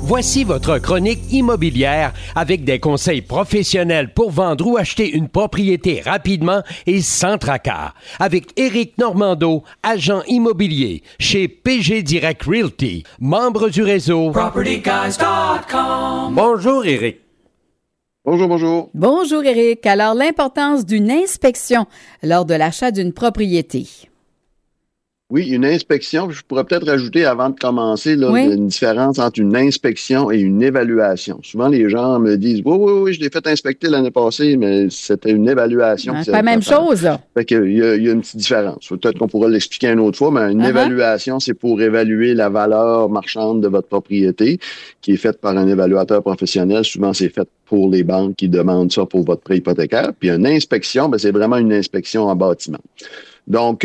Voici votre chronique immobilière avec des conseils professionnels pour vendre ou acheter une propriété rapidement et sans tracas. Avec Éric Normando, agent immobilier chez PG Direct Realty, membre du réseau PropertyGuys.com. Bonjour Éric. Bonjour. Bonjour Éric. Alors, l'importance d'une inspection lors de l'achat d'une propriété. Oui, une inspection. Je pourrais peut-être rajouter avant de commencer là, oui. Une différence entre une inspection et une évaluation. Souvent, les gens me disent « Oui, je l'ai fait inspecter l'année passée, mais c'était une évaluation. » C'est pas la même chose, là. Fait qu'il y a une petite différence. Peut-être qu'on pourra l'expliquer une autre fois, mais une évaluation, c'est pour évaluer la valeur marchande de votre propriété, qui est faite par un évaluateur professionnel. Souvent, c'est fait pour les banques qui demandent ça pour votre prêt hypothécaire. Puis une inspection, c'est vraiment une inspection en bâtiment. Donc,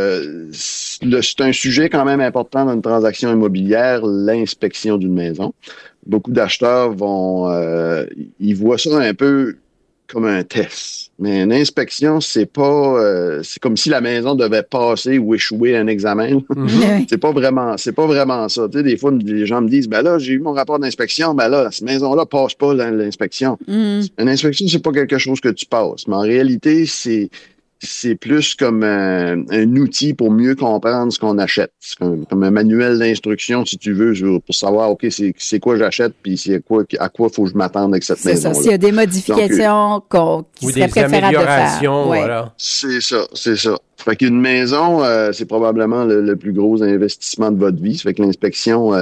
c'est un sujet quand même important dans une transaction immobilière, l'inspection d'une maison. Beaucoup d'acheteurs ils voient ça un peu comme un test. Mais une inspection, c'est comme si la maison devait passer ou échouer à un examen. Mm-hmm. C'est pas vraiment ça. Tu sais, des fois, les gens me disent, là, j'ai eu mon rapport d'inspection, là, cette maison-là passe pas l'inspection. Mm. Une inspection, c'est pas quelque chose que tu passes. Mais en réalité, c'est plus comme un outil pour mieux comprendre ce qu'on achète. C'est comme un manuel d'instruction, si tu veux, pour savoir, OK, c'est quoi j'achète, puis à quoi faut que je m'attende avec cette maison-là. C'est ça. S'il y a des modifications qui seraient préférables de faire. Voilà. C'est ça. Fait qu'une maison, c'est probablement le plus gros investissement de votre vie. Ça fait que l'inspection...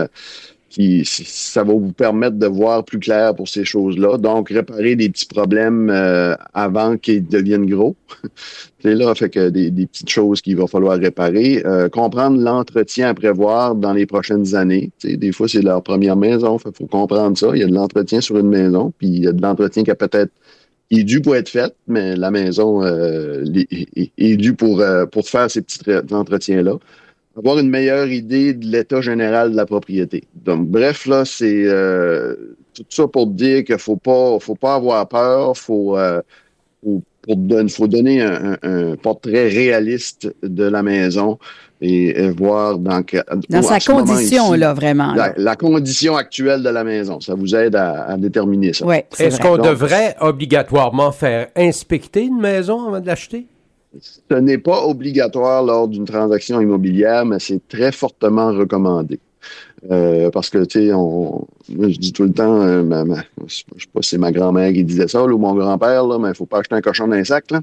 ça va vous permettre de voir plus clair pour ces choses-là. Donc, réparer des petits problèmes avant qu'ils deviennent gros. C'est là, fait que des petites choses qu'il va falloir réparer. Comprendre l'entretien à prévoir dans les prochaines années. T'sais, des fois, c'est leur première maison. Faut comprendre ça. Il y a de l'entretien sur une maison, puis il y a de l'entretien qui est dû pour être fait, mais la maison est due pour faire ces petits entretiens-là. Avoir une meilleure idée de l'état général de la propriété. Donc, bref, là, c'est tout ça pour dire qu'il faut pas avoir peur, faut donner un portrait réaliste de la maison et voir dans sa condition, ici, là, vraiment. La condition actuelle de la maison. Ça vous aide à déterminer ça. Ouais, Est-ce qu'on devrait obligatoirement faire inspecter une maison avant de l'acheter? Ce n'est pas obligatoire lors d'une transaction immobilière, mais c'est très fortement recommandé. Parce que, tu sais, moi, je dis tout le temps, je sais pas si c'est ma grand-mère qui disait ça, là, ou mon grand-père, là, mais il ne faut pas acheter un cochon dans un sac, là.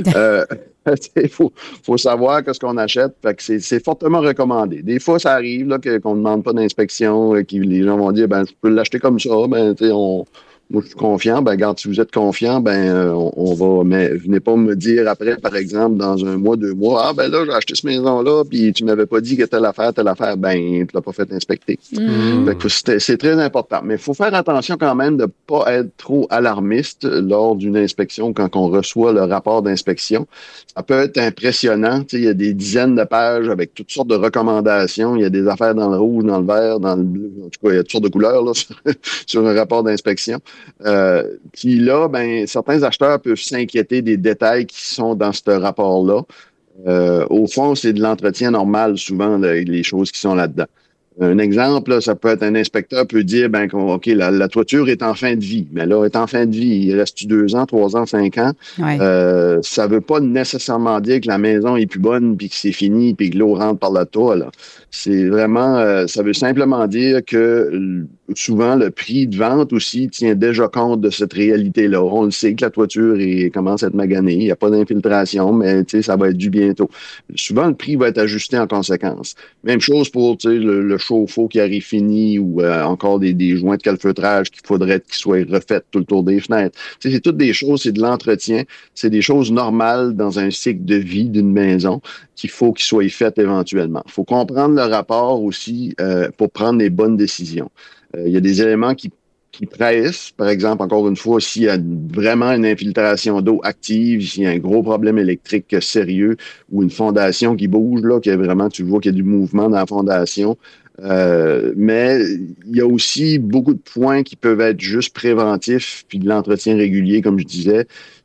Il faut savoir ce qu'on achète. Fait que c'est fortement recommandé. Des fois, ça arrive là, qu'on ne demande pas d'inspection, les gens vont dire, je peux l'acheter comme ça, tu sais, moi, je suis confiant. Regarde, si vous êtes confiant, on va. Mais venez pas me dire après, par exemple, dans un mois, 2 mois, là, j'ai acheté cette maison-là, puis tu m'avais pas dit que telle affaire, tu l'as pas fait inspecter. Fait que c'est très important. Mais il faut faire attention quand même de pas être trop alarmiste lors d'une inspection quand on reçoit le rapport d'inspection. Ça peut être impressionnant. Il y a des dizaines de pages avec toutes sortes de recommandations. Il y a des affaires dans le rouge, dans le vert, dans le bleu. En tout cas, il y a toutes sortes de couleurs là, sur un rapport d'inspection. Puis là, certains acheteurs peuvent s'inquiéter des détails qui sont dans ce rapport-là. Au fond, c'est de l'entretien normal, souvent, les choses qui sont là-dedans. Un exemple, là, ça peut être un inspecteur peut dire, OK, la toiture est en fin de vie. Mais là, elle est en fin de vie. Il reste 2 ans, 3 ans, 5 ans. Ouais. Ça veut pas nécessairement dire que la maison est plus bonne, puis que c'est fini, puis que l'eau rentre par le toit, là. C'est vraiment, ça veut simplement dire que souvent, le prix de vente aussi tient déjà compte de cette réalité-là. On le sait que la toiture commence à être maganée. Il n'y a pas d'infiltration, mais ça va être dû bientôt. Souvent, le prix va être ajusté en conséquence. Même chose pour le chauffe-eau qui arrive fini ou encore des joints de calfeutrage qu'il faudrait qu'ils soient refaits tout le tour des fenêtres. C'est toutes des choses, c'est de l'entretien. C'est des choses normales dans un cycle de vie d'une maison qu'il faut qu'ils soient faites éventuellement. Il faut comprendre le rapport aussi pour prendre les bonnes décisions. Il y a des éléments qui pressent. Par exemple, encore une fois, s'il y a vraiment une infiltration d'eau active, s'il y a un gros problème électrique sérieux ou une fondation qui bouge, là, tu vois qu'il y a du mouvement dans la fondation. Mais il y a aussi beaucoup de points qui peuvent être juste préventifs puis de l'entretien régulier, comme je disais,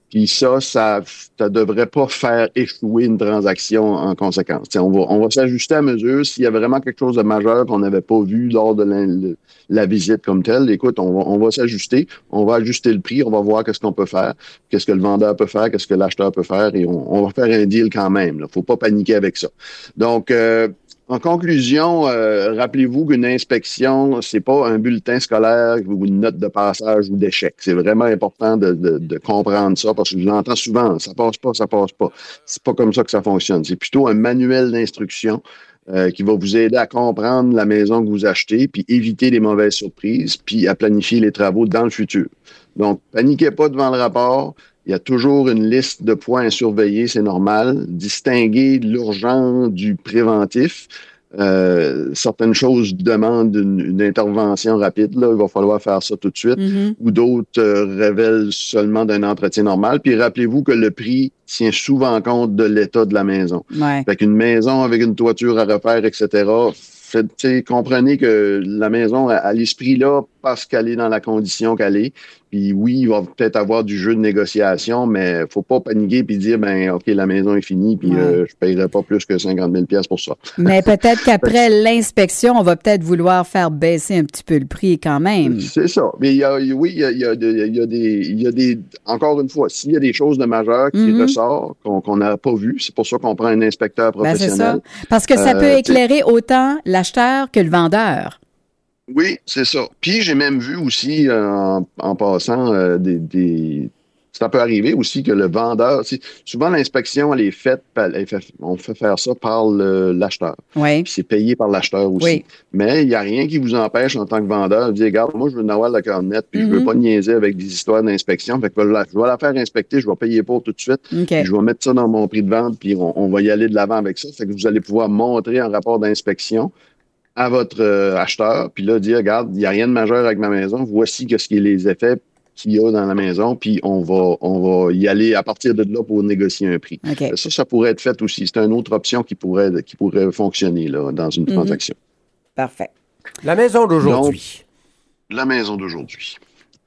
Puis ça devrait pas faire échouer une transaction en conséquence. T'sais, on va s'ajuster à mesure. S'il y a vraiment quelque chose de majeur qu'on n'avait pas vu lors de la visite comme telle, écoute, on va s'ajuster, on va ajuster le prix, on va voir qu'est-ce qu'on peut faire, qu'est-ce que le vendeur peut faire, qu'est-ce que l'acheteur peut faire, et on va faire un deal quand même. Là. Faut pas paniquer avec ça. Donc, en conclusion, rappelez-vous qu'une inspection, c'est pas un bulletin scolaire ou une note de passage ou d'échec. C'est vraiment important de comprendre ça parce que je l'entends souvent. Ça passe pas, ça passe pas. C'est pas comme ça que ça fonctionne. C'est plutôt un manuel d'instruction qui va vous aider à comprendre la maison que vous achetez, puis éviter les mauvaises surprises, puis à planifier les travaux dans le futur. Donc, paniquez pas devant le rapport. Il y a toujours une liste de points à surveiller, c'est normal. Distinguer l'urgent du préventif. Certaines choses demandent une intervention rapide. Là, il va falloir faire ça tout de suite. Ou d'autres révèlent seulement d'un entretien normal. Puis rappelez-vous que le prix tient souvent compte de l'état de la maison. Ouais. Fait qu'une maison avec une toiture à refaire, etc., comprenez que la maison a l'esprit là parce qu'elle est dans la condition qu'elle est. Puis oui, il va peut-être avoir du jeu de négociation, mais faut pas paniquer puis dire, OK, la maison est finie, puis je paierai pas plus que 50 000 $ pour ça. Mais peut-être qu'après l'inspection, on va peut-être vouloir faire baisser un petit peu le prix quand même. C'est ça. Mais il y a des encore une fois, s'il y a des choses de majeures qui ressortent, qu'on n'a pas vues, c'est pour ça qu'on prend un inspecteur professionnel. C'est ça. Parce que ça peut éclairer autant l'acheteur que le vendeur. Oui, c'est ça. Puis j'ai même vu aussi, en passant, ça peut arriver aussi que le vendeur, souvent l'inspection, elle est faite, on fait faire ça par l'acheteur. Oui. Puis c'est payé par l'acheteur aussi. Oui. Mais il n'y a rien qui vous empêche en tant que vendeur de dire, regarde, moi je veux en avoir la cœur net, puis je veux pas niaiser avec des histoires d'inspection. Fait que je vais la faire inspecter, je vais payer pour tout de suite. Okay. Puis je vais mettre ça dans mon prix de vente, puis on va y aller de l'avant avec ça. Fait que vous allez pouvoir montrer un rapport d'inspection à votre acheteur, puis là, dire, regarde, il n'y a rien de majeur avec ma maison, voici ce qui est les effets qu'il y a dans la maison, puis on va y aller à partir de là pour négocier un prix. Okay. Ça pourrait être fait aussi. C'est une autre option qui pourrait fonctionner là, dans une transaction. Parfait. La maison d'aujourd'hui. Donc, la maison d'aujourd'hui.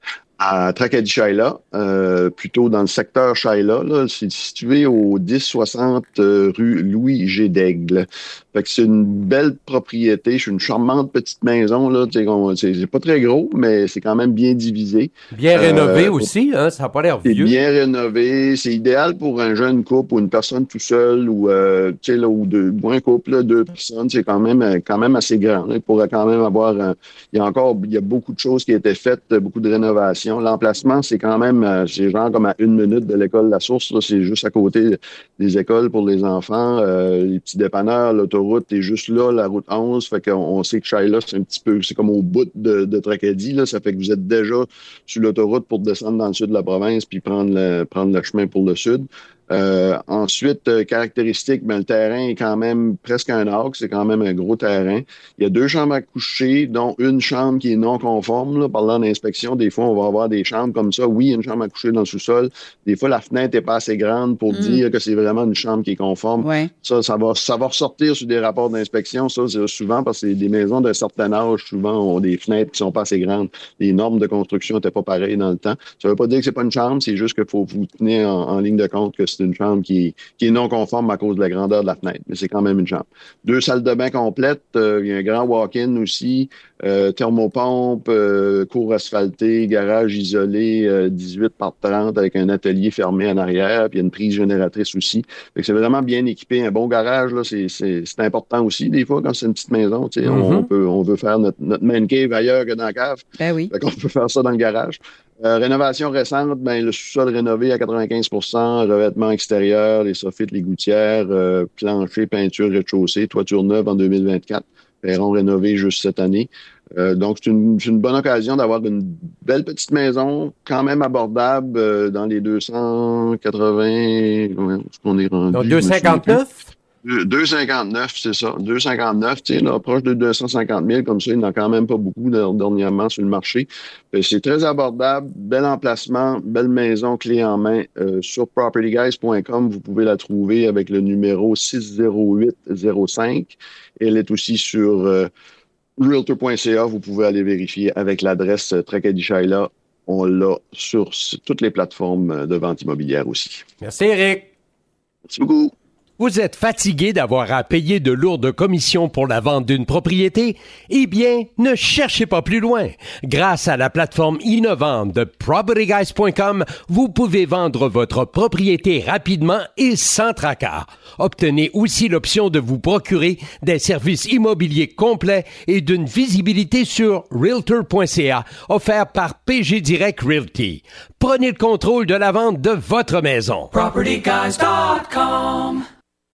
À Tracadie-Shaila, plutôt dans le secteur Shaila, là, c'est situé au 1060 rue Louis G. d'Aigle. Fait que c'est une belle propriété, c'est une charmante petite maison, là, c'est pas très gros, mais c'est quand même bien divisé. Bien rénové aussi, hein, ça n'a pas l'air vieux. C'est bien rénové, c'est idéal pour un jeune couple ou une personne tout seul ou un couple, là, 2 personnes, c'est quand même assez grand. Là. Il pourrait quand même avoir, il y a beaucoup de choses qui ont été faites, beaucoup de rénovations. L'emplacement, c'est quand même, c'est genre comme à 1 minute de l'école La Source, là, c'est juste à côté des écoles pour les enfants, les petits dépanneurs, l'autoroute est juste là, la route 11, fait qu'on sait que Shaila, c'est comme au bout de Tracadie, là, ça fait que vous êtes déjà sur l'autoroute pour descendre dans le sud de la province puis prendre le chemin pour le sud. Ensuite, caractéristique, le terrain est quand même presque un arc, c'est quand même un gros terrain. Il y a 2 chambres à coucher, dont une chambre qui est non conforme. Là, parlant d'inspection, des fois, on va avoir des chambres comme ça. Oui, une chambre à coucher dans le sous-sol. Des fois, la fenêtre n'est pas assez grande pour dire que c'est vraiment une chambre qui est conforme. Ouais. Ça va ressortir sur des rapports d'inspection. Ça, c'est souvent parce que des maisons d'un certain âge, souvent, ont des fenêtres qui sont pas assez grandes. Les normes de construction n'étaient pas pareilles dans le temps. Ça veut pas dire que c'est pas une chambre, c'est juste qu'il faut vous tenir en ligne de compte que c'est une chambre qui est non conforme à cause de la grandeur de la fenêtre, mais c'est quand même une chambre. 2 salles de bain complètes, il y a un grand walk-in aussi, thermopompe, cour asphaltée, garage isolé, 18 par 30 avec un atelier fermé en arrière, puis il y a une prise génératrice aussi. Fait que c'est vraiment bien équipé. Un bon garage, là, c'est important aussi des fois quand c'est une petite maison. Tu sais, on veut faire notre man cave ailleurs que dans la cave. Ben oui. Fait qu'on peut faire ça dans le garage. Rénovation récente, le sous-sol rénové à 95%, revêtement extérieur, les soffites, les gouttières, plancher, peinture, rez-de-chaussée, toiture neuve en 2024, perron rénové juste cette année. Donc, c'est une bonne occasion d'avoir une belle petite maison, quand même abordable, dans les 280... Est-ce qu'on est rendu? Donc, 259? 259, c'est ça. 259, tu sais, là, proche de 250 000, comme ça, il n'y en a quand même pas beaucoup dernièrement sur le marché. C'est très abordable, bel emplacement, belle maison, clé en main. Sur propertyguys.com, vous pouvez la trouver avec le numéro 60805. Elle est aussi sur realtor.ca. Vous pouvez aller vérifier avec l'adresse Tracadie-Shaila. on l'a sur toutes les plateformes de vente immobilière aussi. Merci, Éric. Merci beaucoup. Vous êtes fatigué d'avoir à payer de lourdes commissions pour la vente d'une propriété? Eh bien, ne cherchez pas plus loin. Grâce à la plateforme innovante de PropertyGuys.com, vous pouvez vendre votre propriété rapidement et sans tracas. Obtenez aussi l'option de vous procurer des services immobiliers complets et d'une visibilité sur Realtor.ca, offert par PG Direct Realty. Prenez le contrôle de la vente de votre maison. PropertyGuys.com